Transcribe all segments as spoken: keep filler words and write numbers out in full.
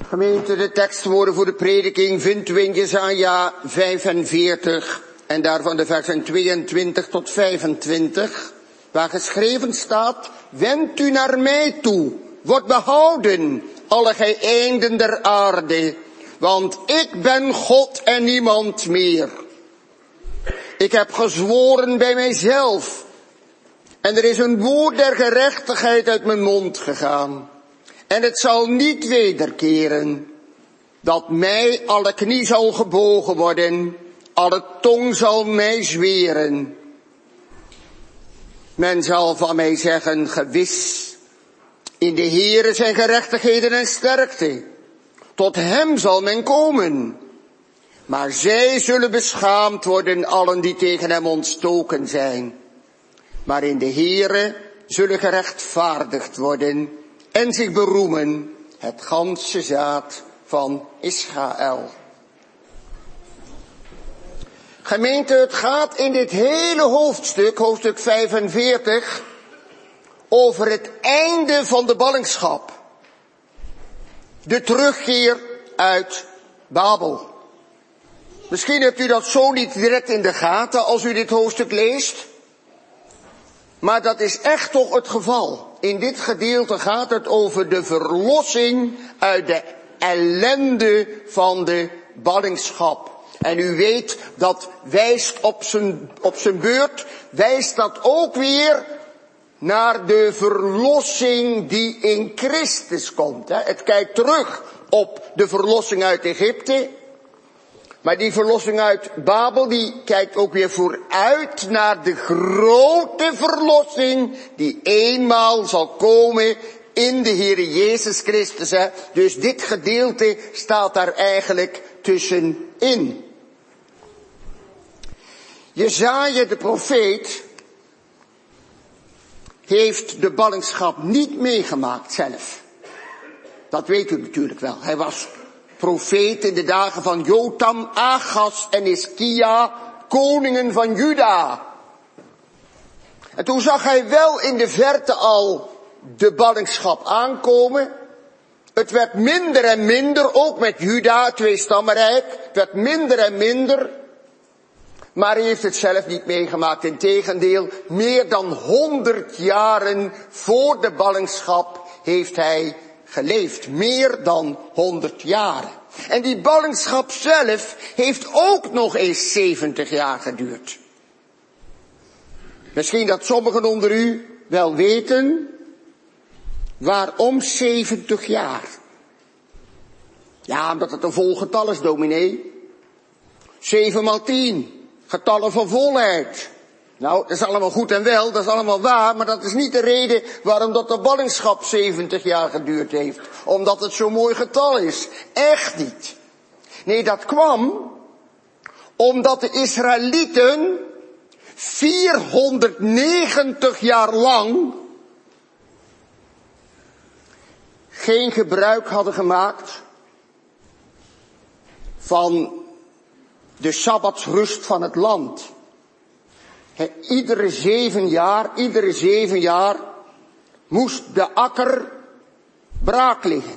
Gemeente, de tekstwoorden voor de prediking vindt u in Jesaja vijfenveertig en daarvan de versen tweeëntwintig tot vijfentwintig, waar geschreven staat: Wend u naar mij toe, word behouden, alle gij einden der aarde, want ik ben God en niemand meer. Ik heb gezworen bij mijzelf, en er is een woord der gerechtigheid uit mijn mond gegaan. En het zal niet wederkeren, dat mij alle knie zal gebogen worden, alle tong zal mij zweren. Men zal van mij zeggen, gewis, in de Heere zijn gerechtigheden en sterkte. Tot hem zal men komen. Maar zij zullen beschaamd worden, allen die tegen hem ontstoken zijn. Maar in de Heere zullen gerechtvaardigd worden en zich beroemen het ganse zaad van Israël. Gemeente, het gaat in dit hele hoofdstuk, hoofdstuk vijfenveertig, over het einde van de ballingschap. De terugkeer uit Babel. Misschien hebt u dat zo niet direct in de gaten als u dit hoofdstuk leest. Maar dat is echt toch het geval. In dit gedeelte gaat het over de verlossing uit de ellende van de ballingschap. En u weet, dat wijst op zijn, op zijn beurt, wijst dat ook weer naar de verlossing die in Christus komt. Het kijkt terug op de verlossing uit Egypte. Maar die verlossing uit Babel, die kijkt ook weer vooruit naar de grote verlossing die eenmaal zal komen in de Heere Jezus Christus. Hè. Dus dit gedeelte staat daar eigenlijk tussenin. Jesaja de profeet heeft de ballingschap niet meegemaakt zelf. Dat weet u natuurlijk wel. Hij was profeet in de dagen van Jotam, Achaz en Hiskia, koningen van Juda. En toen zag hij wel in de verte al de ballingschap aankomen. Het werd minder en minder, ook met Juda, het tweestammenrijk. Het werd minder en minder. Maar hij heeft het zelf niet meegemaakt. Integendeel, meer dan honderd jaren voor de ballingschap heeft hij geleefd. Meer dan honderd jaren. En die ballingschap zelf heeft ook nog eens zeventig jaar geduurd. Misschien dat sommigen onder u wel weten, waarom zeventig jaar? Ja, omdat het een vol getal is, dominee. zeven maal tien, getallen van volheid. Nou, dat is allemaal goed en wel, dat is allemaal waar, maar dat is niet de reden waarom dat de ballingschap zeventig jaar geduurd heeft. Omdat het zo'n mooi getal is. Echt niet. Nee, dat kwam omdat de Israëlieten vierhonderdnegentig jaar lang geen gebruik hadden gemaakt van de sabbatsrust van het land. He, iedere zeven jaar, iedere zeven jaar moest de akker braak liggen.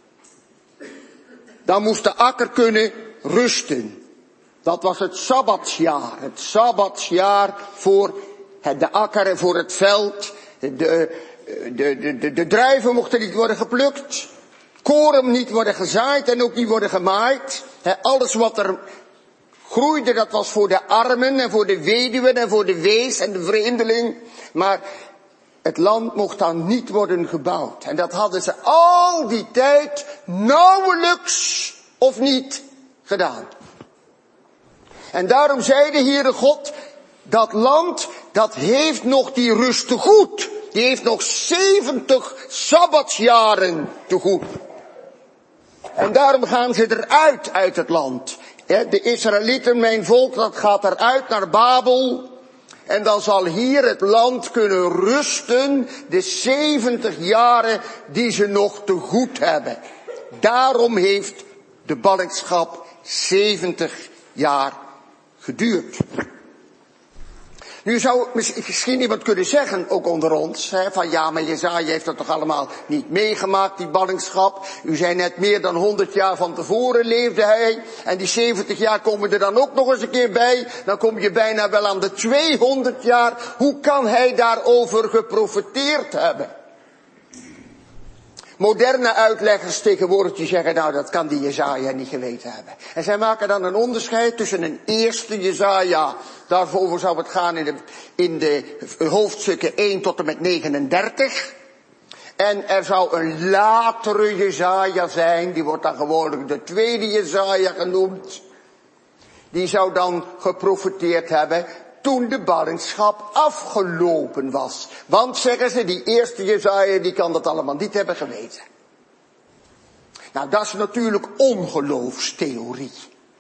Dan moest de akker kunnen rusten. Dat was het sabbatsjaar. Het sabbatsjaar voor de akker en voor het veld. De, de, de, de, de druiven mochten niet worden geplukt. Koren niet worden gezaaid en ook niet worden gemaaid. He, alles wat er groeide, dat was voor de armen en voor de weduwen en voor de wees en de vreemdeling. Maar het land mocht dan niet worden gebouwd. En dat hadden ze al die tijd nauwelijks of niet gedaan. En daarom zei de Heere God, dat land, dat heeft nog die rust te goed. Die heeft nog zeventig sabbatsjaren te goed. En daarom gaan ze eruit uit het land. De Israëlieten, mijn volk, dat gaat eruit naar Babel. En dan zal hier het land kunnen rusten, de zeventig jaren die ze nog te goed hebben. Daarom heeft de ballingschap zeventig jaar geduurd. Nu zou misschien iemand kunnen zeggen, ook onder ons, hè, van ja, maar Jesaja heeft dat toch allemaal niet meegemaakt, die ballingschap. U zei net, meer dan honderd jaar van tevoren leefde hij. En die zeventig jaar komen er dan ook nog eens een keer bij. Dan kom je bijna wel aan de tweehonderd jaar. Hoe kan hij daarover geprofeteerd hebben? Moderne uitleggers tegenwoordig die zeggen, nou dat kan die Jesaja niet geweten hebben. En zij maken dan een onderscheid tussen een eerste Jesaja, daarover zou het gaan in de, in de hoofdstukken één tot en met negenendertig. En er zou een latere Jesaja zijn, die wordt dan gewoonlijk de tweede Jesaja genoemd. Die zou dan geprofeteerd hebben toen de ballingschap afgelopen was. Want, zeggen ze, die eerste Jesaja, die kan dat allemaal niet hebben geweten. Nou, dat is natuurlijk ongeloofstheorie.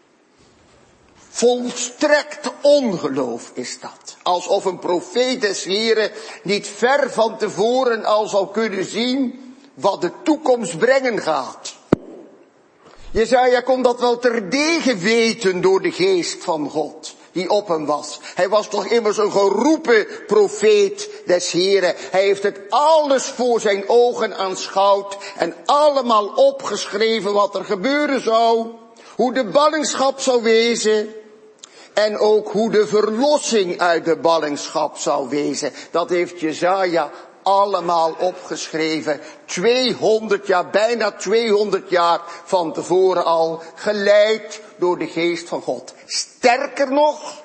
Volstrekt ongeloof is dat. Alsof een profeet des Heren niet ver van tevoren al zou kunnen zien wat de toekomst brengen gaat. Jesaja kon dat wel terdege weten door de geest van God die op hem was. Hij was toch immers een geroepen profeet des Heren. Hij heeft het alles voor zijn ogen aanschouwd en allemaal opgeschreven wat er gebeuren zou. Hoe de ballingschap zou wezen. En ook hoe de verlossing uit de ballingschap zou wezen. Dat heeft Jesaja allemaal opgeschreven. tweehonderd jaar, bijna tweehonderd jaar van tevoren al. Geleid door de geest van God. Sterker nog,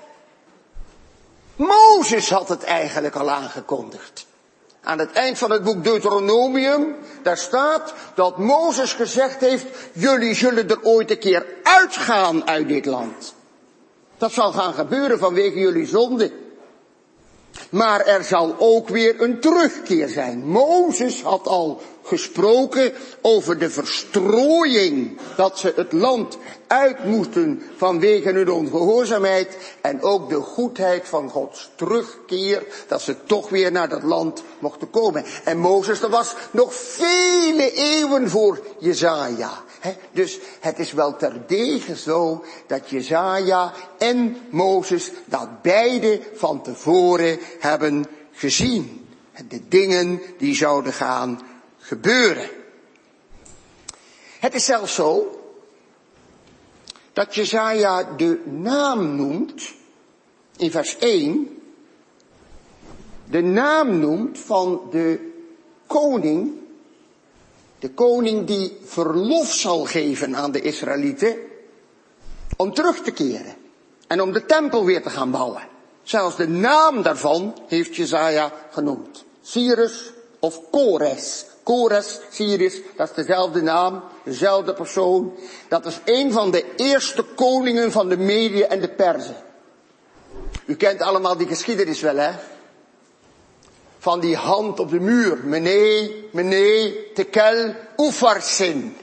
Mozes had het eigenlijk al aangekondigd. Aan het eind van het boek Deuteronomium, daar staat dat Mozes gezegd heeft, jullie zullen er ooit een keer uitgaan uit dit land. Dat zal gaan gebeuren vanwege jullie zonde. Maar er zal ook weer een terugkeer zijn. Mozes had al gesproken over de verstrooiing, dat ze het land uit moesten vanwege hun ongehoorzaamheid. En ook de goedheid van Gods terugkeer, dat ze toch weer naar dat land mochten komen. En Mozes, dat was nog vele eeuwen voor Jesaja. He, dus het is wel terdege zo dat Jesaja en Mozes dat beide van tevoren hebben gezien. De dingen die zouden gaan gebeuren. Het is zelfs zo dat Jesaja de naam noemt, in vers één, de naam noemt van de koning, de koning die verlof zal geven aan de Israëlieten om terug te keren en om de tempel weer te gaan bouwen. Zelfs de naam daarvan heeft Jesaja genoemd. Cyrus of Kores. Kores, Cyrus, dat is dezelfde naam, dezelfde persoon. Dat is een van de eerste koningen van de Medië en de Perzen. U kent allemaal die geschiedenis wel, hè? Van die hand op de muur. Mene, mene, tekel, ufarsin.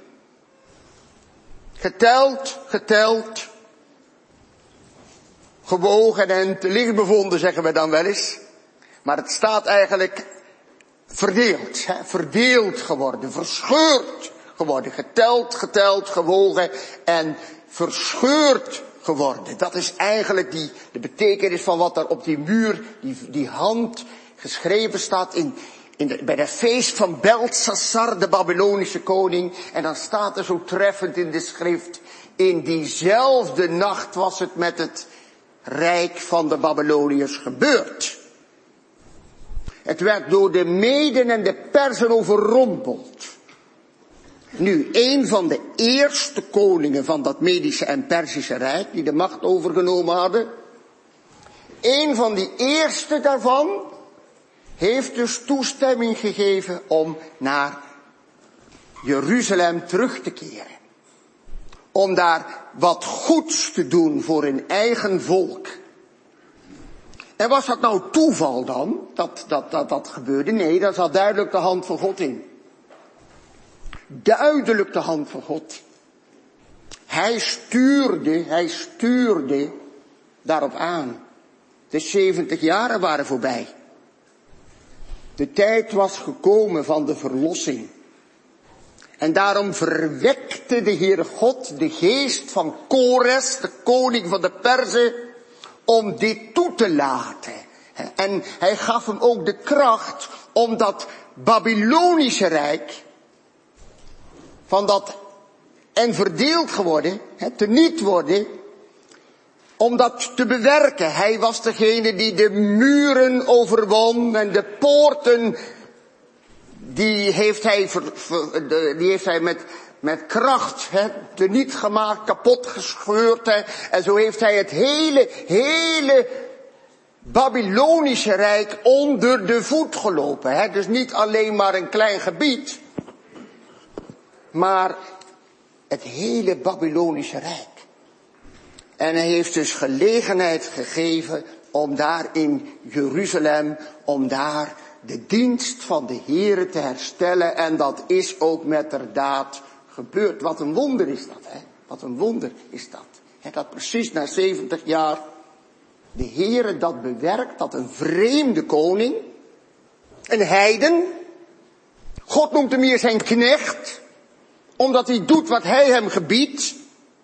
Geteld, geteld. Gewogen en te licht bevonden, zeggen we dan wel eens. Maar het staat eigenlijk verdeeld. Hè? Verdeeld geworden, verscheurd geworden. Geteld, geteld, gewogen en verscheurd geworden. Dat is eigenlijk die, de betekenis van wat er op die muur, die, die hand geschreven staat in, in de, bij het feest van Beltsassar, de Babylonische koning. En dan staat er zo treffend in de schrift, in diezelfde nacht was het met het rijk van de Babyloniërs gebeurd. Het werd door de Meden en de Perzen overrompeld. Nu, een van de eerste koningen van dat Medische en Perzische rijk, die de macht overgenomen hadden, een van die eerste daarvan heeft dus toestemming gegeven om naar Jeruzalem terug te keren. Om daar wat goeds te doen voor hun eigen volk. En was dat nou toeval dan, dat dat, dat, dat gebeurde? Nee, daar zat duidelijk de hand van God in. Duidelijk de hand van God. Hij stuurde, hij stuurde daarop aan. De zeventig jaren waren voorbij. De tijd was gekomen van de verlossing. En daarom verwekte de Heere God de geest van Kores, de koning van de Perzen, om dit toe te laten. En hij gaf hem ook de kracht om dat Babylonische rijk, van dat en verdeeld geworden, teniet worden, om dat te bewerken. Hij was degene die de muren overwon en de poorten, die heeft hij, ver, ver, die heeft hij met, met kracht teniet gemaakt, kapot gescheurd. He. En zo heeft hij het hele, hele Babylonische rijk onder de voet gelopen. He. Dus niet alleen maar een klein gebied, maar het hele Babylonische rijk. En hij heeft dus gelegenheid gegeven om daar in Jeruzalem, om daar de dienst van de Heere te herstellen. En dat is ook metterdaad gebeurd. Wat een wonder is dat, hè? Wat een wonder is dat. He, dat precies na zeventig jaar de Heere dat bewerkt, dat een vreemde koning, een heiden, God noemt hem hier zijn knecht, omdat hij doet wat hij hem gebiedt,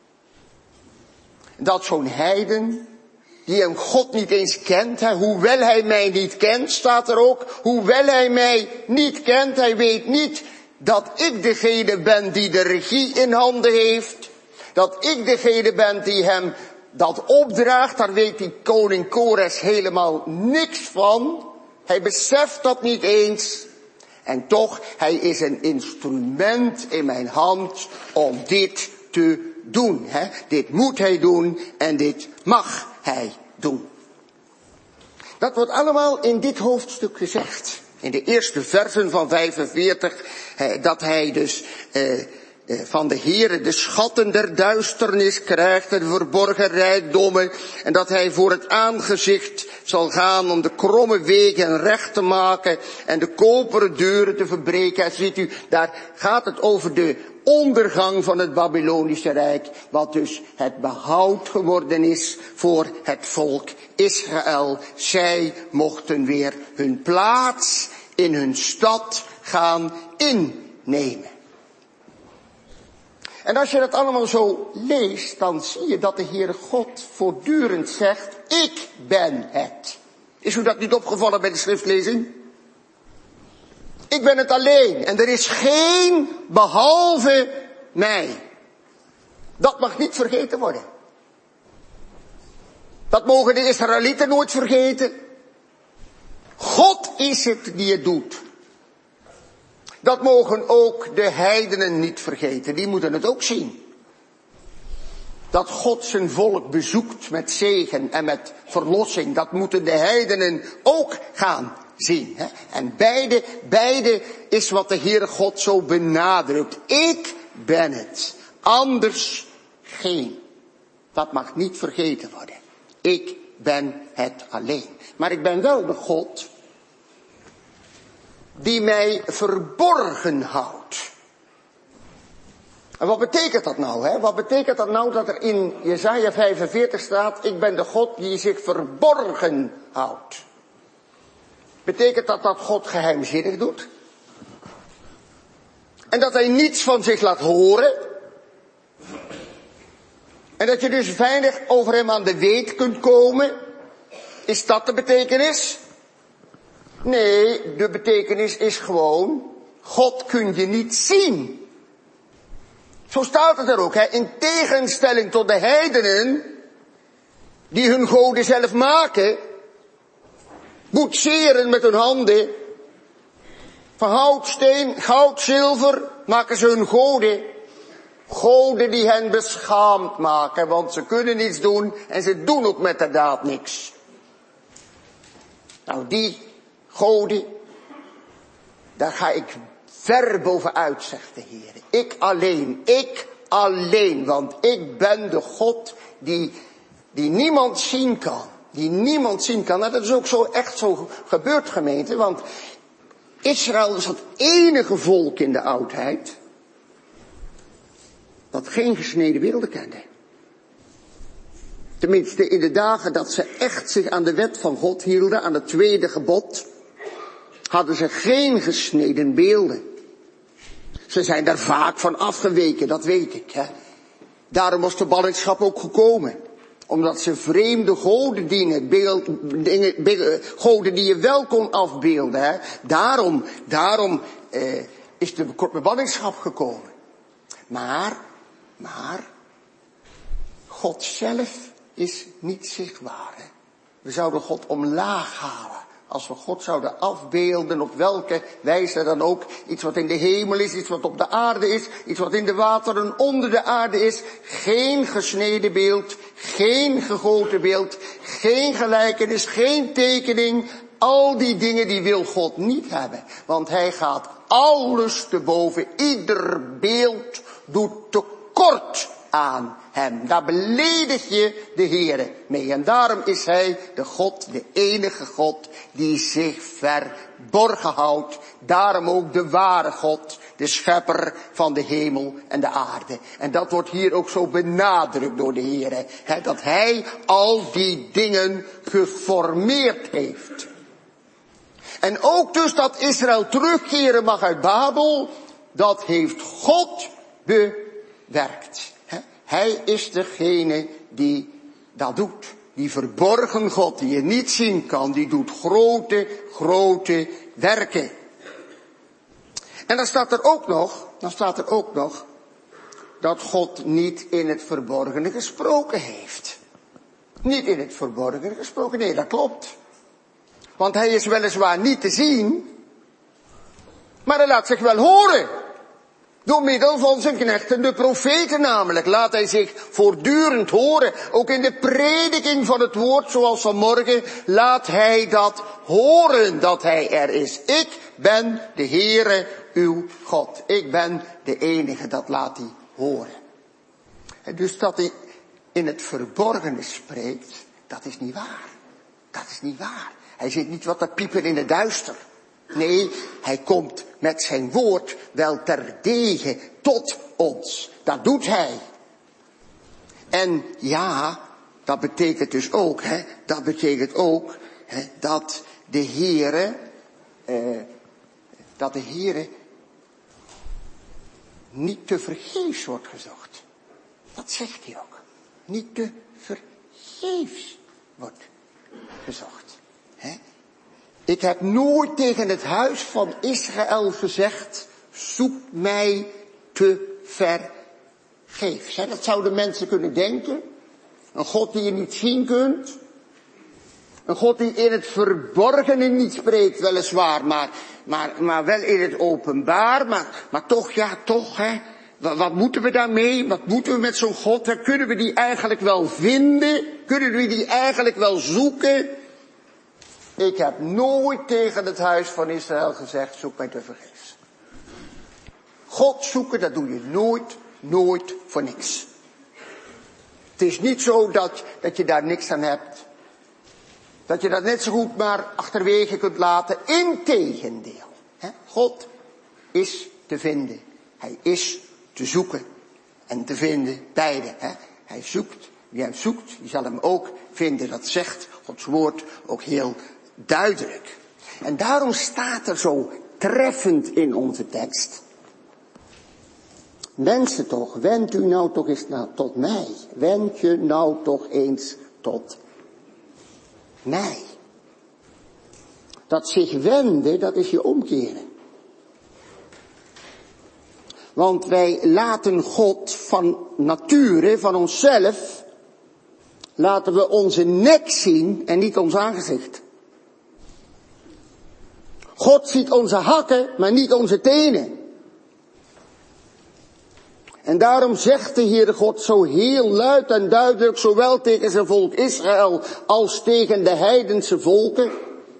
dat zo'n heiden, die hem God niet eens kent, hè, hoewel hij mij niet kent, staat er ook, hoewel hij mij niet kent, hij weet niet dat ik degene ben die de regie in handen heeft, dat ik degene ben die hem dat opdraagt, daar weet die koning Kores helemaal niks van, hij beseft dat niet eens, en toch, hij is een instrument in mijn hand om dit te doen. Hè? Dit moet hij doen en dit mag hij doen. Dat wordt allemaal in dit hoofdstuk gezegd. In de eerste versen van vijfenveertig, eh, dat hij dus eh, eh, van de Heere de schatten der duisternis krijgt, de verborgen rijkdommen, en dat hij voor het aangezicht zal gaan om de kromme wegen recht te maken en de koperen deuren te verbreken. En ziet u, daar gaat het over de ondergang van het Babylonische Rijk, wat dus het behoud geworden is voor het volk Israël. Zij mochten weer hun plaats in hun stad gaan innemen. En als je dat allemaal zo leest, dan zie je dat de Heere God voortdurend zegt, ik ben het. Is u dat niet opgevallen bij de schriftlezing? Ik ben het alleen en er is geen behalve mij. Dat mag niet vergeten worden. Dat mogen de Israëlieten nooit vergeten. God is het die het doet. Dat mogen ook de heidenen niet vergeten, die moeten het ook zien. Dat God zijn volk bezoekt met zegen en met verlossing, dat moeten de heidenen ook gaan zien. Hè? En beide, beide is wat de Heere God zo benadrukt. Ik ben het, anders geen. Dat mag niet vergeten worden. Ik ben het alleen. Maar ik ben wel de God die mij verborgen houdt. En wat betekent dat nou? Hè? Wat betekent dat nou dat er in Jesaja vijfenveertig staat, ik ben de God die zich verborgen houdt? Betekent dat dat God geheimzinnig doet? En dat hij niets van zich laat horen? En dat je dus veilig over hem aan de weet kunt komen? Is dat de betekenis? Nee, de betekenis is gewoon, God kun je niet zien. Zo staat het er ook, hè? In tegenstelling tot de heidenen, die hun goden zelf maken, boetseren met hun handen, van hout, steen, goud, zilver, maken ze hun goden. Goden die hen beschaamd maken, want ze kunnen niets doen en ze doen ook met de daad niks. Nou, die goden, daar ga ik ver bovenuit, zegt de Heer. Ik alleen, ik alleen, want ik ben de God die, die niemand zien kan. Die niemand zien kan. Nou, dat is ook zo echt zo gebeurd, gemeente, want Israël was het enige volk in de oudheid dat geen gesneden beelden kende. Tenminste, in de dagen dat ze echt zich aan de wet van God hielden, aan het tweede gebod, hadden ze geen gesneden beelden. Ze zijn daar vaak van afgeweken, dat weet ik. Hè. Daarom was de ballingschap ook gekomen. Omdat ze vreemde goden dienen, beeld, dingen, beeld, goden die je wel kon afbeelden. Hè. Daarom, daarom eh, is de ballingschap gekomen. Maar, maar, God zelf is niet zichtbaar. Hè. We zouden God omlaag halen. Als we God zouden afbeelden, op welke wijze dan ook, iets wat in de hemel is, iets wat op de aarde is, iets wat in de wateren onder de aarde is, geen gesneden beeld, geen gegoten beeld, geen gelijkenis, geen tekening, al die dingen die wil God niet hebben. Want hij gaat alles te boven, ieder beeld doet tekort aan hem. Daar beledig je de Heere mee. En daarom is hij de God, de enige God, die zich verborgen houdt. Daarom ook de ware God, de schepper van de hemel en de aarde. En dat wordt hier ook zo benadrukt door de Heere. Hè, dat hij al die dingen geformeerd heeft. En ook dus dat Israël terugkeren mag uit Babel, dat heeft God bewerkt. Hij is degene die dat doet. Die verborgen God, die je niet zien kan, die doet grote, grote werken. En dan staat er ook nog, dan staat er ook nog, dat God niet in het verborgene gesproken heeft. Niet in het verborgene gesproken, nee, dat klopt. Want hij is weliswaar niet te zien, maar hij laat zich wel horen. Door middel van zijn knechten, de profeten namelijk, laat hij zich voortdurend horen. Ook in de prediking van het woord, zoals vanmorgen, laat hij dat horen, dat hij er is. Ik ben de Heere, uw God. Ik ben de enige, dat laat hij horen. En dus dat hij in het verborgene spreekt, dat is niet waar. Dat is niet waar. Hij zit niet wat te piepen in het duister. Nee, hij komt met zijn woord wel terdege tot ons. Dat doet hij. En ja, dat betekent dus ook, hè, dat betekent ook, hè, dat de Heere, eh, dat de Heere niet te vergeefs wordt gezocht. Dat zegt hij ook. Niet te vergeefs wordt gezocht. Hè? Ik heb nooit tegen het huis van Israël gezegd, zoek mij te vergeefs. Dat zouden mensen kunnen denken. Een God die je niet zien kunt. Een God die in het verborgene niet spreekt, weliswaar, maar, maar, maar wel in het openbaar. Maar, maar toch, ja, toch, hè. Wat, wat moeten we daarmee? Wat moeten we met zo'n God? Hè? Kunnen we die eigenlijk wel vinden? Kunnen we die eigenlijk wel zoeken? Ik heb nooit tegen het huis van Israël gezegd, zoek mij te vergeefs. God zoeken, dat doe je nooit, nooit voor niks. Het is niet zo dat, dat je daar niks aan hebt. Dat je dat net zo goed maar achterwege kunt laten. Integendeel. Hè? God is te vinden. Hij is te zoeken. En te vinden, beide. Hè? Hij zoekt, wie hem zoekt, die zal hem ook vinden. Dat zegt Gods woord ook heel duidelijk. En daarom staat er zo treffend in onze tekst. Mensen toch, wend u nou toch eens nou tot mij. Wend je nou toch eens tot mij. Dat zich wenden, dat is je omkeren. Want wij laten God van nature, van onszelf, laten we onze nek zien en niet ons aangezicht. God ziet onze hakken, maar niet onze tenen. En daarom zegt de Heere God zo heel luid en duidelijk, zowel tegen zijn volk Israël als tegen de heidense volken.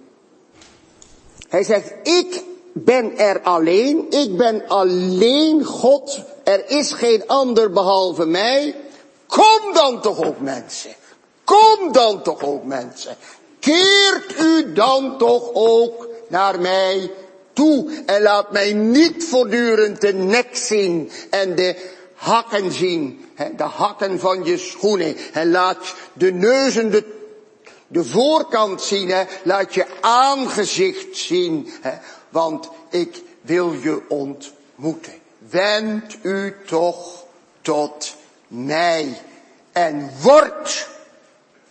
Hij zegt, ik ben er alleen, ik ben alleen God, er is geen ander behalve mij. Kom dan toch ook mensen, kom dan toch ook mensen. Keert u dan toch ook naar mij toe en laat mij niet voortdurend de nek zien en de hakken zien, de hakken van je schoenen. En laat de neuzen, de, de voorkant zien, hè. Laat je aangezicht zien, hè. Want ik wil je ontmoeten. Wend u toch tot mij en word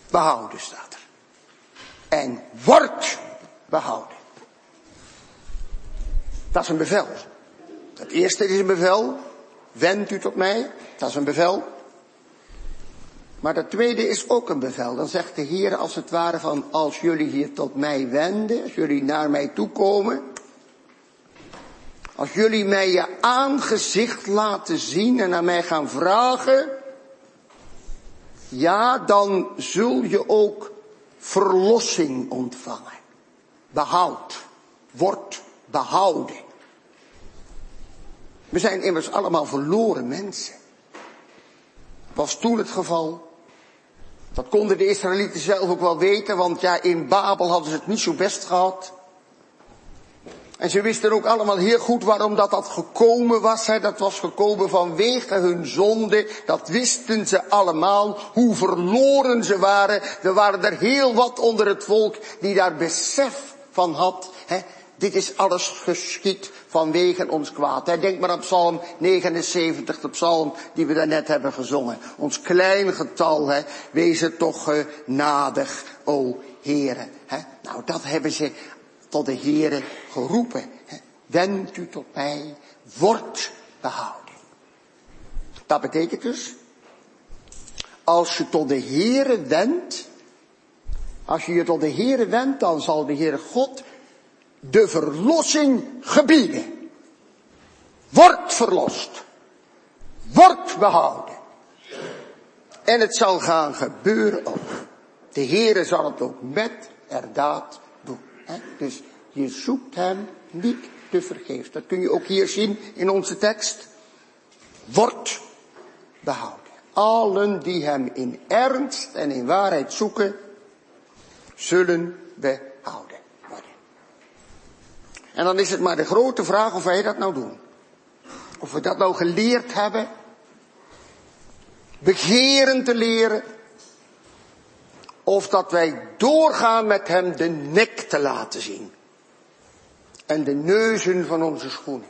behouden, staat er. En wordt behouden. Dat is een bevel. Het eerste is een bevel. Wend u tot mij. Dat is een bevel. Maar dat tweede is ook een bevel. Dan zegt de Heer als het ware van, als jullie hier tot mij wenden, als jullie naar mij toekomen, als jullie mij je aangezicht laten zien en naar mij gaan vragen, ja, dan zul je ook verlossing ontvangen. Behoud. Wordt behouden. We zijn immers allemaal verloren mensen. Was toen het geval. Dat konden de Israëlieten zelf ook wel weten, want ja, in Babel hadden ze het niet zo best gehad. En ze wisten ook allemaal heel goed waarom dat, dat gekomen was. Hè. Dat was gekomen vanwege hun zonde. Dat wisten ze allemaal, hoe verloren ze waren. Er waren er heel wat onder het volk die daar besef van had. Hè. Dit is alles geschied vanwege ons kwaad. Hè. Denk maar aan Psalm negenenzeventig, de psalm die we daarnet hebben gezongen. Ons klein getal, hè. Wees het toch genadig, o Heere. Hè. Nou, dat hebben ze tot de Heere geroepen. Hè. Wend u tot mij, wordt behouden. Dat betekent dus, als je tot de Heere wendt, als je je tot de Heere wendt, dan zal de Heere God de verlossing gebieden. Wordt verlost. Wordt behouden. En het zal gaan gebeuren ook. De Heere zal het ook met erdaad doen. Hè? Dus je zoekt hem niet te vergeefs. Dat kun je ook hier zien in onze tekst. Wordt behouden. Allen die hem in ernst en in waarheid zoeken, zullen behouden. En dan is het maar de grote vraag of wij dat nou doen. Of we dat nou geleerd hebben. Begeren te leren. Of dat wij doorgaan met hem de nek te laten zien. En de neuzen van onze schoenen.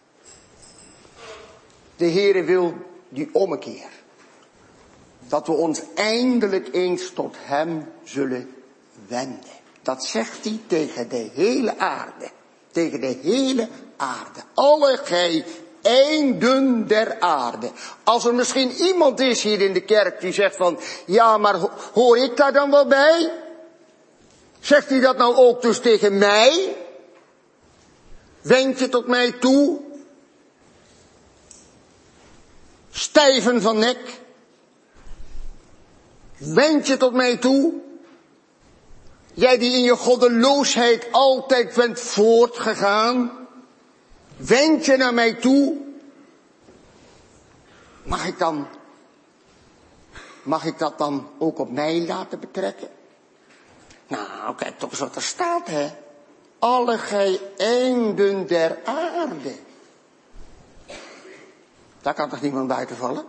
De Heere wil die ommekeer. Dat we ons eindelijk eens tot hem zullen wenden. Dat zegt hij tegen de hele aarde. Tegen de hele aarde. Alle gij einden der aarde. Als er misschien iemand is hier in de kerk die zegt van, ja, maar hoor ik daar dan wel bij? Zegt hij dat nou ook dus tegen mij? Wend je tot mij toe? Stijven van nek? Wend je tot mij toe? Jij die in je goddeloosheid altijd bent voortgegaan, wend je naar mij toe. Mag ik dan, mag ik dat dan ook op mij laten betrekken? Nou, kijk toch eens wat er staat, hè. Alle gij einden der aarde. Daar kan toch niemand buiten vallen?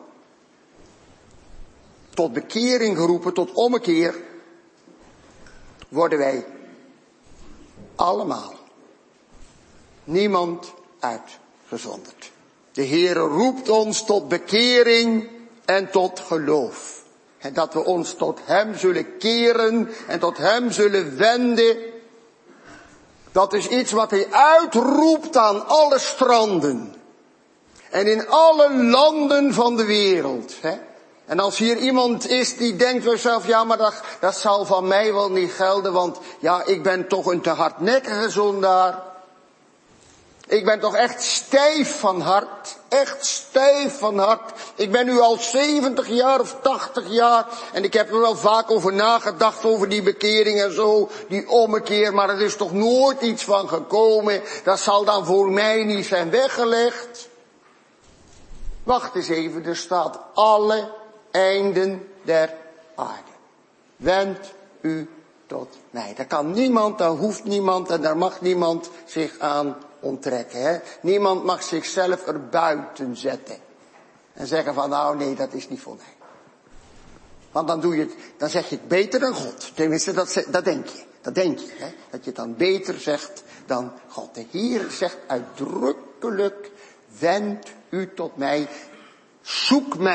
Tot bekering geroepen, tot ommekeer, worden wij allemaal. Niemand uitgezonderd. De Heere roept ons tot bekering en tot geloof. En dat we ons tot hem zullen keren en tot hem zullen wenden. Dat is iets wat hij uitroept aan alle stranden. En in alle landen van de wereld. Hè? En als hier iemand is die denkt bij zichzelf, ja, maar dat, dat zal van mij wel niet gelden, want ja, ik ben toch een te hardnekkige zondaar. Ik ben toch echt stijf van hart, echt stijf van hart. Ik ben nu al zeventig jaar of tachtig jaar en ik heb er wel vaak over nagedacht, over die bekering en zo, die ommekeer, maar er is toch nooit iets van gekomen. Dat zal dan voor mij niet zijn weggelegd. Wacht eens even, er staat alle einden der aarde. Wend u tot mij. Daar kan niemand, daar hoeft niemand en daar mag niemand zich aan onttrekken. Hè? Niemand mag zichzelf erbuiten zetten. En zeggen van nou nee, dat is niet voor mij. Want dan doe je het, dan zeg je het beter dan God. Tenminste, dat, dat denk je. Dat denk je, hè? Dat je het dan beter zegt dan God. De Heer zegt uitdrukkelijk, wend u tot mij. Zoek mij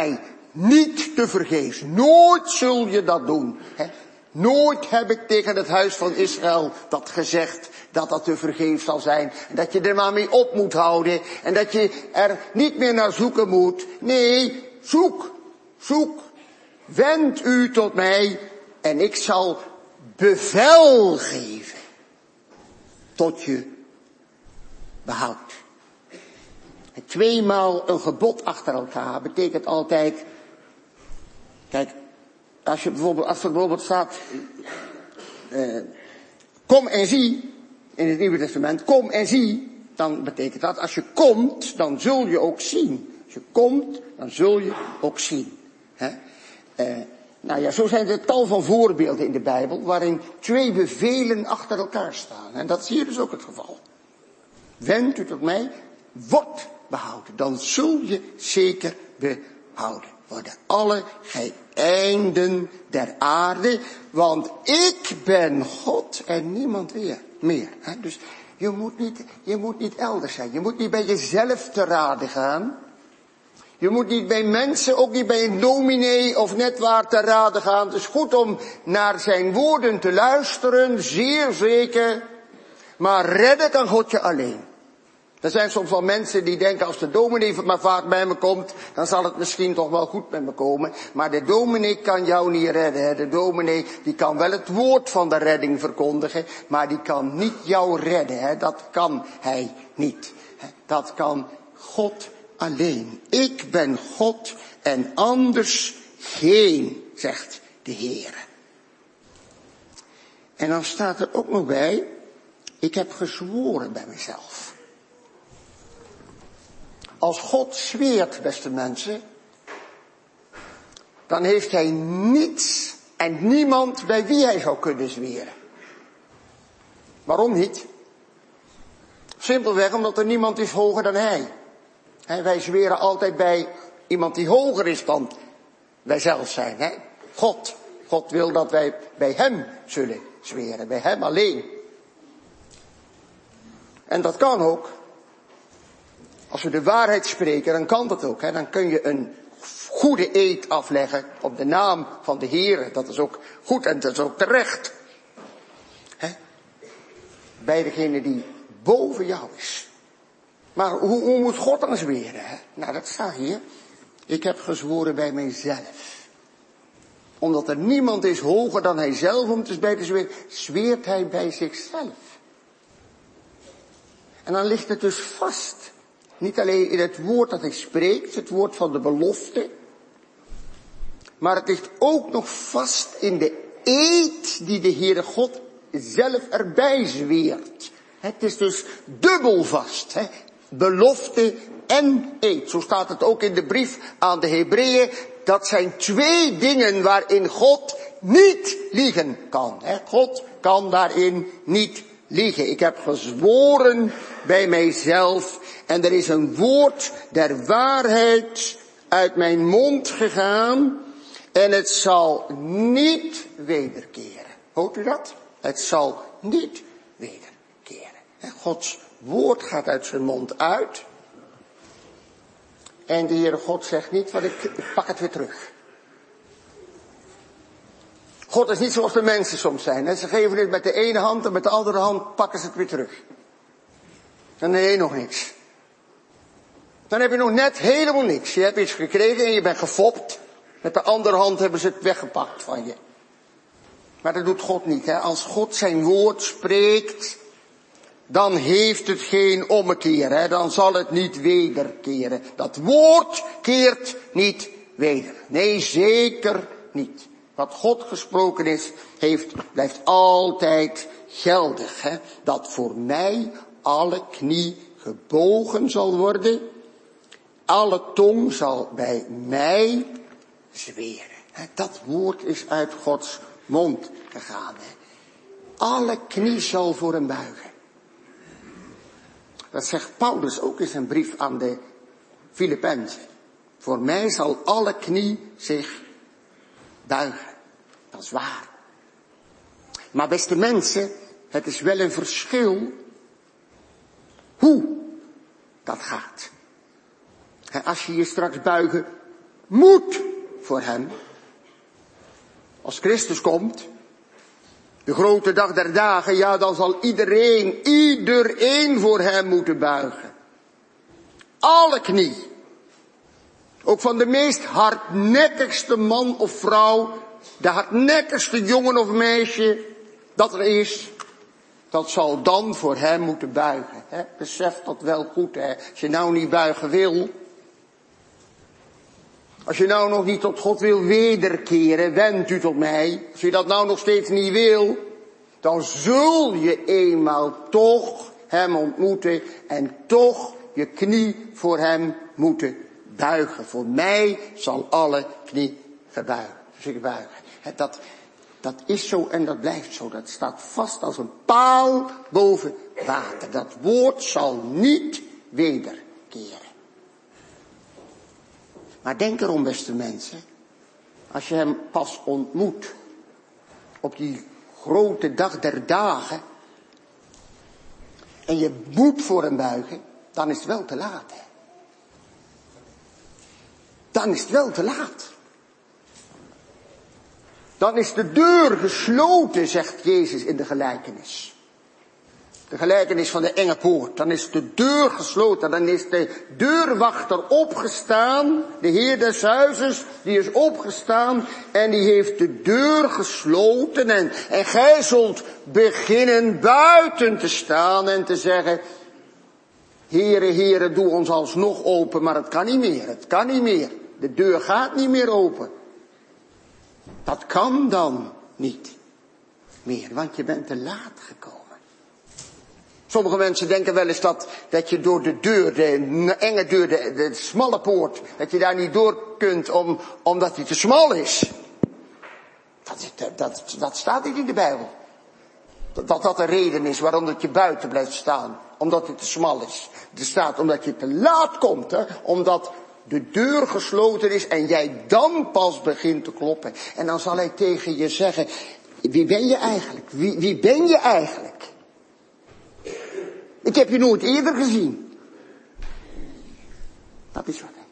niet te vergeefs. Nooit zul je dat doen. Hè? Nooit heb ik tegen het huis van Israël dat gezegd, dat dat te vergeefs zal zijn. En dat je er maar mee op moet houden. En dat je er niet meer naar zoeken moet. Nee, zoek, zoek. Wend u tot mij en ik zal bevel geven tot je behoud. En tweemaal een gebod achter elkaar betekent altijd, kijk, als je bijvoorbeeld, als er bijvoorbeeld staat, uh, kom en zie, in het Nieuwe Testament, kom en zie, dan betekent dat, als je komt, dan zul je ook zien. Als je komt, dan zul je ook zien. Hè? Uh, nou ja, zo zijn er tal van voorbeelden in de Bijbel, waarin twee bevelen achter elkaar staan. En dat is hier dus ook het geval. Wend u tot mij, wordt behouden. Dan zul je zeker behouden worden. Alle gij einden der aarde, want ik ben God en niemand weer, meer. Hè? Dus je moet niet, je moet niet elders zijn. Je moet niet bij jezelf te raden gaan. Je moet niet bij mensen, ook niet bij een dominee of net waar te raden gaan. Het is goed om naar zijn woorden te luisteren, zeer zeker. Maar redden kan God je alleen. Er zijn soms wel mensen die denken, als de dominee maar vaak bij me komt, dan zal het misschien toch wel goed met me komen. Maar de dominee kan jou niet redden. Hè. De dominee die kan wel het woord van de redding verkondigen, maar die kan niet jou redden. Hè. Dat kan hij niet. Dat kan God alleen. Ik ben God en anders geen, zegt de Heer. En dan staat er ook nog bij, ik heb gezworen bij mezelf. Als God zweert, beste mensen, dan heeft hij niets en niemand bij wie hij zou kunnen zweren. Waarom niet? Simpelweg omdat er niemand is hoger dan hij. He, wij zweren altijd bij iemand die hoger is dan wij zelf zijn. He. God. God wil dat wij bij hem zullen zweren, bij hem alleen. En dat kan ook. Als we de waarheid spreken, dan kan dat ook. Hè? Dan kun je een goede eed afleggen op de naam van de Heer. Dat is ook goed en dat is ook terecht. Hè? Bij degene die boven jou is. Maar hoe, hoe moet God dan zweren? Hè? Nou, dat staat hier. Ik heb gezworen bij mijzelf. Omdat er niemand is hoger dan hij zelf om te bij te zweren, zweert hij bij zichzelf. En dan ligt het dus vast. Niet alleen in het woord dat hij spreekt, het woord van de belofte. Maar het ligt ook nog vast in de eed die de Heere God zelf erbij zweert. Het is dus dubbel vast. Hè? Belofte en eed. Zo staat het ook in de brief aan de Hebreeën. Dat zijn twee dingen waarin God niet liegen kan. Hè? God kan daarin niet liegen. Ik heb gezworen bij mijzelf. En er is een woord der waarheid uit mijn mond gegaan. En het zal niet wederkeren. Hoort u dat? Het zal niet wederkeren. Gods woord gaat uit zijn mond uit. En de Heere God zegt niet, van ik, ik pak het weer terug. God is niet zoals de mensen soms zijn. Hè? Ze geven het met de ene hand en met de andere hand pakken ze het weer terug. En nee, nog niks. Dan heb je nog net helemaal niks. Je hebt iets gekregen en je bent gefopt. Met de andere hand hebben ze het weggepakt van je. Maar dat doet God niet. Hè? Als God zijn woord spreekt, dan heeft het geen ommekeer. Hè? Dan zal het niet wederkeren. Dat woord keert niet weder. Nee, zeker niet. Wat God gesproken is, heeft, blijft altijd geldig. Hè? Dat voor mij alle knie gebogen zal worden. Alle tong zal bij mij zweren. Dat woord is uit Gods mond gegaan. Alle knie zal voor hem buigen. Dat zegt Paulus ook in zijn brief aan de Filippenzen. Voor mij zal alle knie zich buigen. Dat is waar. Maar beste mensen, het is wel een verschil hoe dat gaat. En als je je straks buigen moet voor hem. Als Christus komt, de grote dag der dagen, ja, dan zal iedereen, iedereen voor hem moeten buigen. Alle knie. Ook van de meest hardnekkigste man of vrouw, de hardnekkigste jongen of meisje dat er is, dat zal dan voor hem moeten buigen. Hè? Besef dat wel goed, hè? Als je nou niet buigen wil, als je nou nog niet tot God wil wederkeren, wend u tot mij. Als je dat nou nog steeds niet wil, dan zul je eenmaal toch hem ontmoeten en toch je knie voor hem moeten buigen. Voor mij zal alle knie gebuigen. zich buigen. Dat, dat is zo en dat blijft zo. Dat staat vast als een paal boven water. Dat woord zal niet wederkeren. Maar denk erom, beste mensen. Als je hem pas ontmoet op die grote dag der dagen en je moet voor hem buigen, dan is het wel te laat. Hè? Dan is het wel te laat. Dan is de deur gesloten, zegt Jezus in de gelijkenis. De gelijkenis van de enge poort. Dan is de deur gesloten. Dan is de deurwachter opgestaan. De heer des huizes, die is opgestaan. En die heeft de deur gesloten. En, en gij zult beginnen buiten te staan en te zeggen: Heere, Heere, doe ons alsnog open. Maar het kan niet meer. Het kan niet meer. De deur gaat niet meer open. Dat kan dan niet meer, want je bent te laat gekomen. Sommige mensen denken wel eens dat, dat je door de deur, de enge deur, de, de smalle poort, dat je daar niet door kunt om, omdat die te smal is. Dat, dat, dat, dat staat niet in de Bijbel. Dat, dat dat de reden is waarom dat je buiten blijft staan. Omdat het te smal is. Er staat omdat je te laat komt, hè, omdat de deur gesloten is en jij dan pas begint te kloppen. En dan zal hij tegen je zeggen: wie ben je eigenlijk? Wie, wie ben je eigenlijk? Ik heb je nooit eerder gezien. Dat is wat. Hè.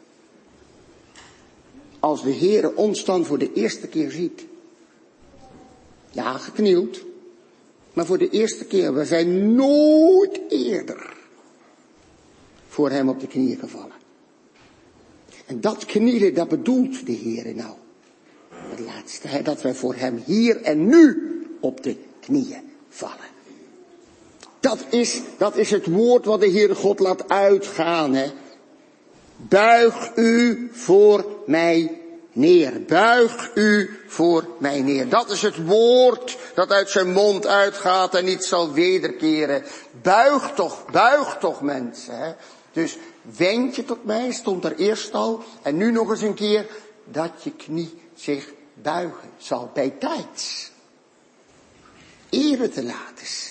Als de Heere ons dan voor de eerste keer ziet. Ja, geknield. Maar voor de eerste keer. We zijn nooit eerder voor hem op de knieën gevallen. En dat knielen, dat bedoelt de Heere nou. Het laatste, hè, dat wij voor hem hier en nu op de knieën vallen. Dat is, dat is het woord wat de Heere God laat uitgaan. Hè. Buig u voor mij neer. Buig u voor mij neer. Dat is het woord dat uit zijn mond uitgaat en niet zal wederkeren. Buig toch, buig toch mensen. Hè. Dus wend je tot mij, stond er eerst al. En nu nog eens een keer, dat je knie zich buigen zal bij tijds. Eer het te laat is.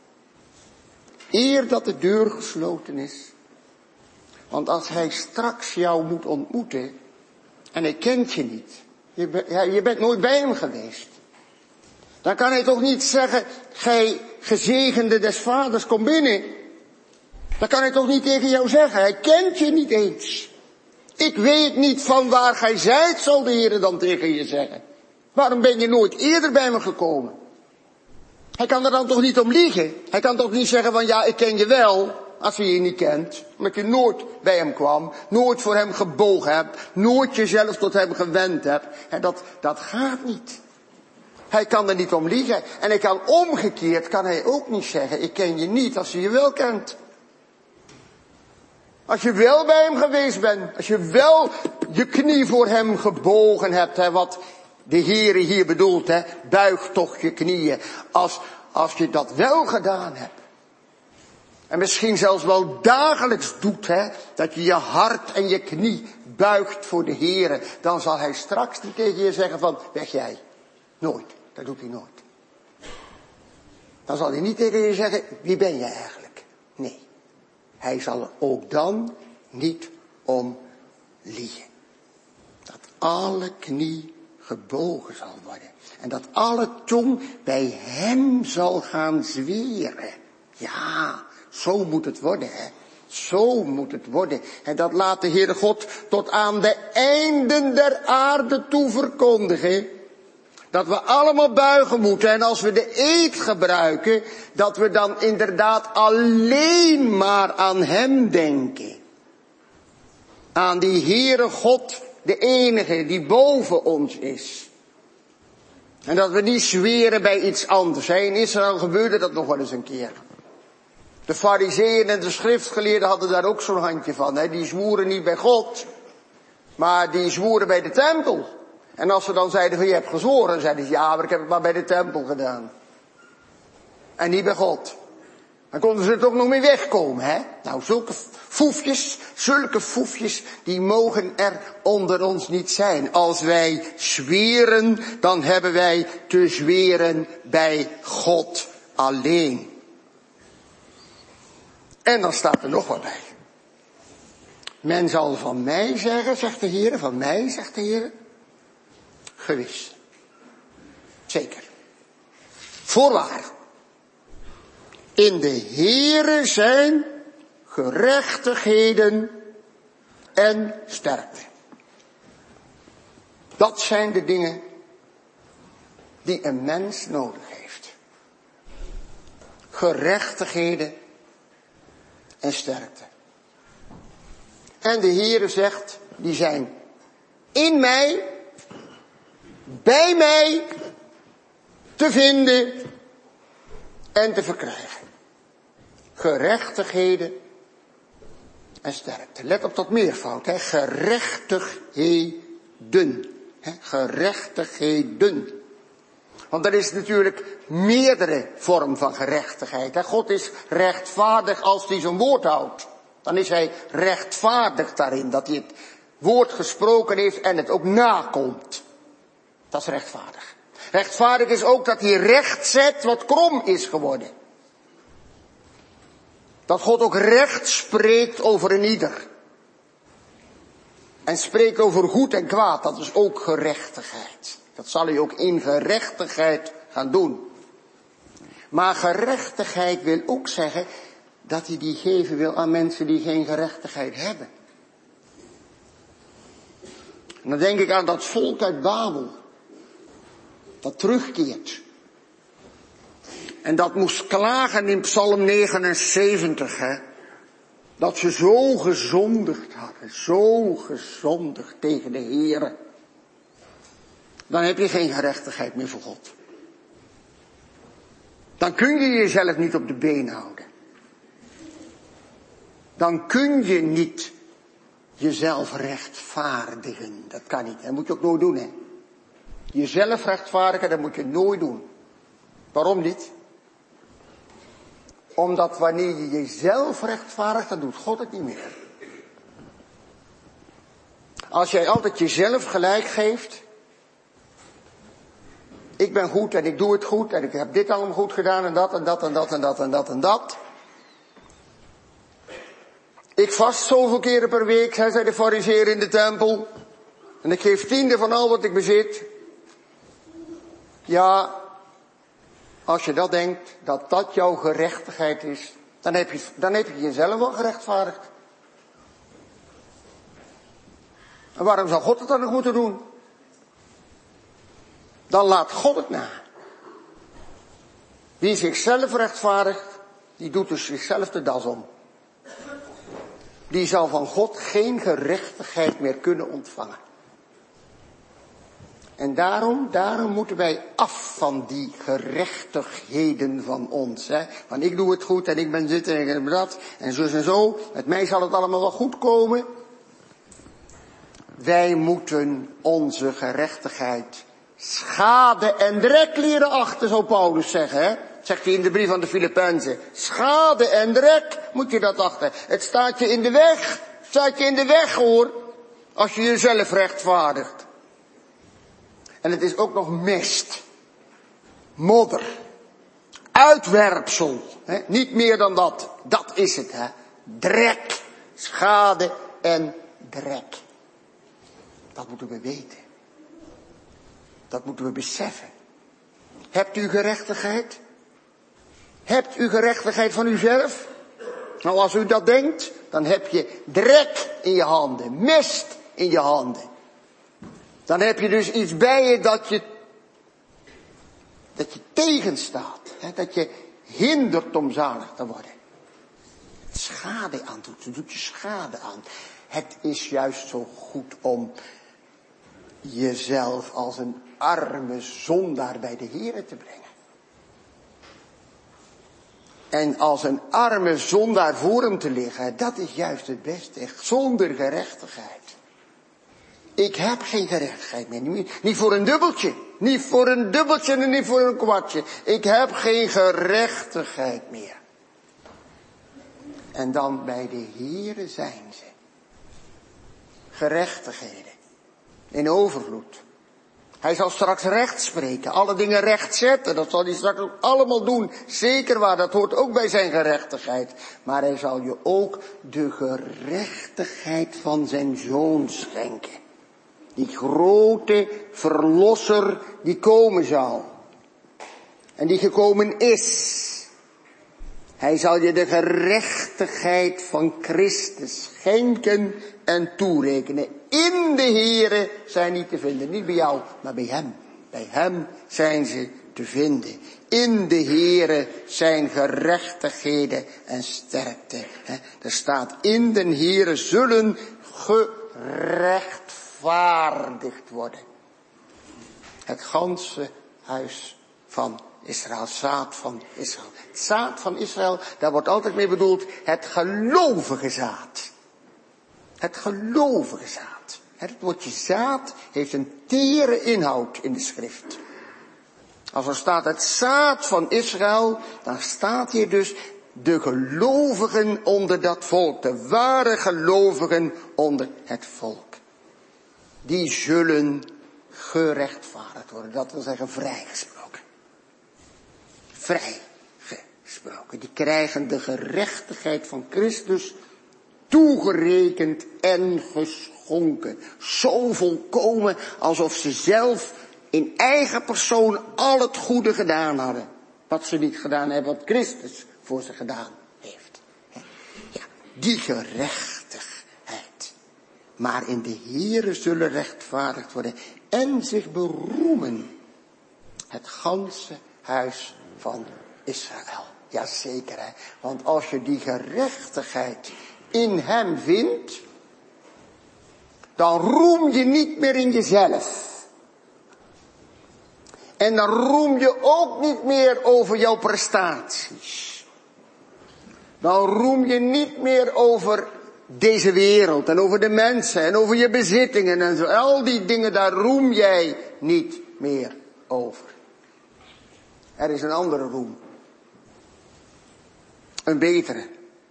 Eer dat de deur gesloten is. Want als hij straks jou moet ontmoeten, en hij kent je niet. Je, be, ja, je bent nooit bij hem geweest. Dan kan hij toch niet zeggen: gij gezegende des vaders, kom binnen. Dat kan hij toch niet tegen jou zeggen. Hij kent je niet eens. Ik weet niet van waar gij zijt, zal de Heer dan tegen je zeggen. Waarom ben je nooit eerder bij me gekomen? Hij kan er dan toch niet om liegen. Hij kan toch niet zeggen van: ja, ik ken je wel, als hij je niet kent. Omdat je nooit bij hem kwam, nooit voor hem gebogen hebt, nooit jezelf tot hem gewend hebt. En dat, dat gaat niet. Hij kan er niet om liegen. En hij kan omgekeerd, kan hij ook niet zeggen: ik ken je niet, als hij je wel kent. Als je wel bij hem geweest bent, als je wel je knie voor hem gebogen hebt, hè, wat de Heere hier bedoelt, hè, buig toch je knieën. Als, als je dat wel gedaan hebt, en misschien zelfs wel dagelijks doet, hè, dat je je hart en je knie buigt voor de Heere, dan zal hij straks niet tegen je zeggen van: weg jij. Nooit, dat doet hij nooit. Dan zal hij niet tegen je zeggen: wie ben je eigenlijk? Nee. Hij zal er ook dan niet om liegen. Dat alle knie gebogen zal worden. En dat alle tong bij hem zal gaan zweren. Ja, zo moet het worden, hè. Zo moet het worden. En dat laat de Heere God tot aan de einden der aarde toe verkondigen. Dat we allemaal buigen moeten. En als we de eed gebruiken, dat we dan inderdaad alleen maar aan hem denken. Aan die Heere God, de enige die boven ons is. En dat we niet zweren bij iets anders. In Israël gebeurde dat nog wel eens een keer. De farizeeën en de schriftgeleerden hadden daar ook zo'n handje van. Die zwoeren niet bij God, maar die zwoeren bij de tempel. En als ze dan zeiden van je hebt gezworen, dan zeiden ze ja, maar ik heb het maar bij de tempel gedaan. En niet bij God. Dan konden ze er toch nog mee wegkomen, hè? Nou, zulke foefjes, zulke foefjes, die mogen er onder ons niet zijn. Als wij zweren, dan hebben wij te zweren bij God alleen. En dan staat er nog wat bij. Men zal van mij zeggen, zegt de Heer, van mij, zegt de Heer. Gewis. Zeker. Voorwaar. In de Heere zijn gerechtigheden en sterkte. Dat zijn de dingen die een mens nodig heeft. Gerechtigheden en sterkte. En de Heere zegt, die zijn in mij, bij mij te vinden en te verkrijgen. Gerechtigheden en sterkte. Let op dat meervoud, hè. Gerechtigheden. Hè. Gerechtigheden. Want er is natuurlijk meerdere vormen van gerechtigheid. Hè. God is rechtvaardig als hij zijn woord houdt. Dan is hij rechtvaardig daarin. Dat hij het woord gesproken heeft en het ook nakomt. Dat is rechtvaardig. Rechtvaardig is ook dat hij recht zet wat krom is geworden. Dat God ook recht spreekt over een ieder. En spreekt over goed en kwaad, dat is ook gerechtigheid. Dat zal hij ook in gerechtigheid gaan doen. Maar gerechtigheid wil ook zeggen dat hij die geven wil aan mensen die geen gerechtigheid hebben. En dan denk ik aan dat volk uit Babel. Dat terugkeert. En dat moest klagen in Psalm negenenzeventig, hè. Dat ze zo gezondigd hadden, zo gezondigd tegen de Heere. Dan heb je geen gerechtigheid meer voor God. Dan kun je jezelf niet op de been houden. Dan kun je niet jezelf rechtvaardigen. Dat kan niet, dat moet je ook nooit doen, hè. Jezelf rechtvaardigen, dat moet je nooit doen. Waarom niet? Omdat wanneer je jezelf rechtvaardigt, dan doet God het niet meer. Als jij altijd jezelf gelijk geeft. Ik ben goed en ik doe het goed en ik heb dit allemaal goed gedaan en dat en dat en dat en dat en dat en dat. Ik vast zoveel keren per week, hij zei de farizeeër in de tempel. En ik geef tiende van al wat ik bezit. Ja, als je dat denkt, dat dat jouw gerechtigheid is, dan heb je, dan heb je jezelf wel gerechtvaardigd. En waarom zou God het dan nog moeten doen? Dan laat God het na. Wie zichzelf rechtvaardigt, die doet dus zichzelf de das om. Die zal van God geen gerechtigheid meer kunnen ontvangen. En daarom, daarom moeten wij af van die gerechtigheden van ons. Hè? Want ik doe het goed en ik ben dit en ik ben dat en zo en zo. Met mij zal het allemaal wel goed komen. Wij moeten onze gerechtigheid schade en drek leren achten, zou Paulus zeggen. Hè? Zegt hij in de brief aan de Filippenzen. Schade en drek moet je dat achten. Het staat je in de weg. Het staat je in de weg hoor. Als je jezelf rechtvaardigt. En het is ook nog mest. Modder. Uitwerpsel. Hè? Niet meer dan dat. Dat is het. Hè? Drek. Schade en drek. Dat moeten we weten. Dat moeten we beseffen. Hebt u gerechtigheid? Hebt u gerechtigheid van uzelf? Nou, als u dat denkt, dan heb je drek in je handen, mest in je handen. Dan heb je dus iets bij je dat je, dat je tegenstaat. Hè, dat je hindert om zalig te worden. Het schade aan doet, het doet je schade aan. Het is juist zo goed om jezelf als een arme zondaar bij de Here te brengen. En als een arme zondaar voor hem te liggen, dat is juist het beste. Zonder gerechtigheid. Ik heb geen gerechtigheid meer. Niet voor een dubbeltje. Niet voor een dubbeltje en niet voor een kwartje. Ik heb geen gerechtigheid meer. En dan bij de Here zijn ze. Gerechtigheden. In overvloed. Hij zal straks recht spreken. Alle dingen recht zetten. Dat zal hij straks ook allemaal doen. Zeker waar. Dat hoort ook bij zijn gerechtigheid. Maar hij zal je ook de gerechtigheid van zijn zoon schenken. Die grote verlosser die komen zal. En die gekomen is. Hij zal je de gerechtigheid van Christus schenken en toerekenen. In de Here zijn die te vinden. Niet bij jou, maar bij hem. Bij hem zijn ze te vinden. In de Here zijn gerechtigheden en sterkte. Er staat, in de Here zullen gerechtvaardigd worden. Het ganse huis van Israël, zaad van Israël. Het zaad van Israël, daar wordt altijd mee bedoeld het gelovige zaad. Het gelovige zaad. Het woordje zaad heeft een tere inhoud in de schrift. Als er staat het zaad van Israël, dan staat hier dus de gelovigen onder dat volk. De ware gelovigen onder het volk. Die zullen gerechtvaardigd worden. Dat wil zeggen vrijgesproken. Vrijgesproken. Die krijgen de gerechtigheid van Christus toegerekend en geschonken. Zo volkomen alsof ze zelf in eigen persoon al het goede gedaan hadden. Wat ze niet gedaan hebben, wat Christus voor ze gedaan heeft. Ja, die gerechtigheid. Maar in de Here zullen rechtvaardigd worden en zich beroemen. Het ganse huis van Israël. Jazeker, hè. Want als je die gerechtigheid in hem vindt, dan roem je niet meer in jezelf. En dan roem je ook niet meer over jouw prestaties. Dan roem je niet meer over deze wereld en over de mensen en over je bezittingen en zo. Al die dingen, daar roem jij niet meer over. Er is een andere roem. Een betere.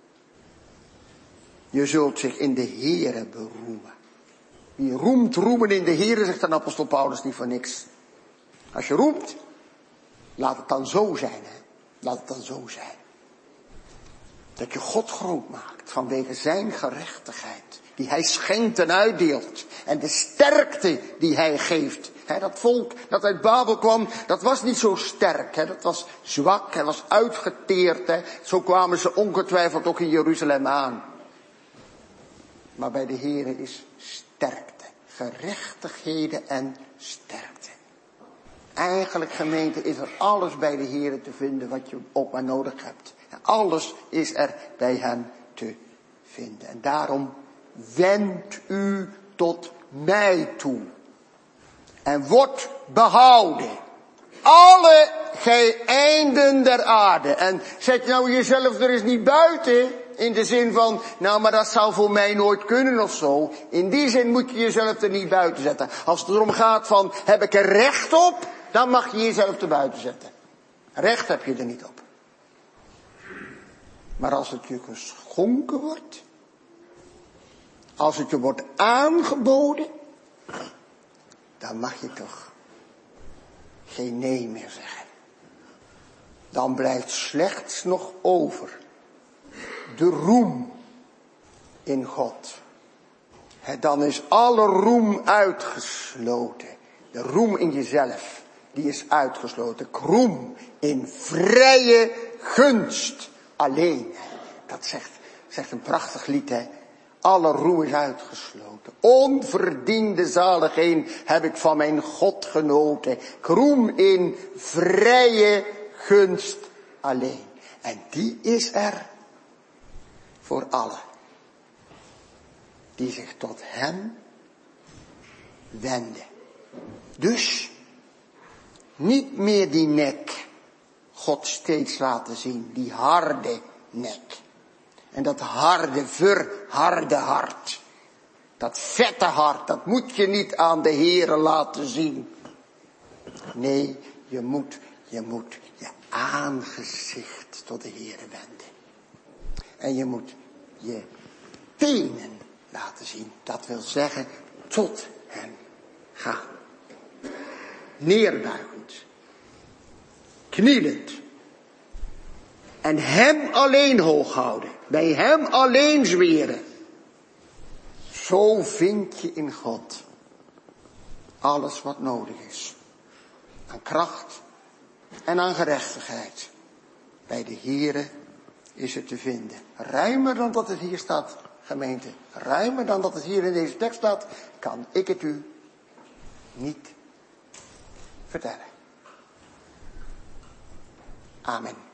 Je zult zich in de Here beroemen. Wie roemt roemen in de Here, zegt de apostel Paulus niet voor niks. Als je roemt, laat het dan zo zijn. Hè? Laat het dan zo zijn. Dat je God groot maakt vanwege zijn gerechtigheid. Die hij schenkt en uitdeelt. En de sterkte die hij geeft. He, dat volk dat uit Babel kwam, dat was niet zo sterk. He, dat was zwak, het was uitgeteerd. He. Zo kwamen ze ongetwijfeld ook in Jeruzalem aan. Maar bij de Here is sterkte. Gerechtigheden en sterkte. Eigenlijk, gemeente, is er alles bij de Here te vinden wat je ook maar nodig hebt. Alles is er bij hem te vinden. En daarom wendt u tot mij toe. En wordt behouden. Alle gij einden der aarde. En zet nou jezelf er eens niet buiten. In de zin van, nou maar dat zou voor mij nooit kunnen of zo. In die zin moet je jezelf er niet buiten zetten. Als het erom gaat van, heb ik er recht op? Dan mag je jezelf er buiten zetten. Recht heb je er niet op. Maar als het je geschonken wordt. Als het je wordt aangeboden. Dan mag je toch geen nee meer zeggen. Dan blijft slechts nog over de roem in God. He, dan is alle roem uitgesloten. De roem in jezelf, die is uitgesloten. Roem in vrije gunst alleen. Dat zegt Zegt een prachtig lied, hè. Alle roe is uitgesloten. Onverdiende zaligheid heb ik van mijn God genoten. Ik roem in vrije gunst alleen. En die is er voor allen die zich tot hem wenden. Dus niet meer die nek God steeds laten zien, die harde nek. En dat harde, verharde hart. Dat vette hart, dat moet je niet aan de Heere laten zien. Nee, je moet, je moet je aangezicht tot de Heere wenden. En je moet je tenen laten zien. Dat wil zeggen, tot hem gaan. Neerbuigend. Knielend. En hem alleen hoog houden. Bij hem alleen zweren. Zo vind je in God alles wat nodig is. Aan kracht en aan gerechtigheid. Bij de Heere is het te vinden. Ruimer dan dat het hier staat, gemeente. Ruimer dan dat het hier in deze tekst staat, kan ik het u niet vertellen. Amen.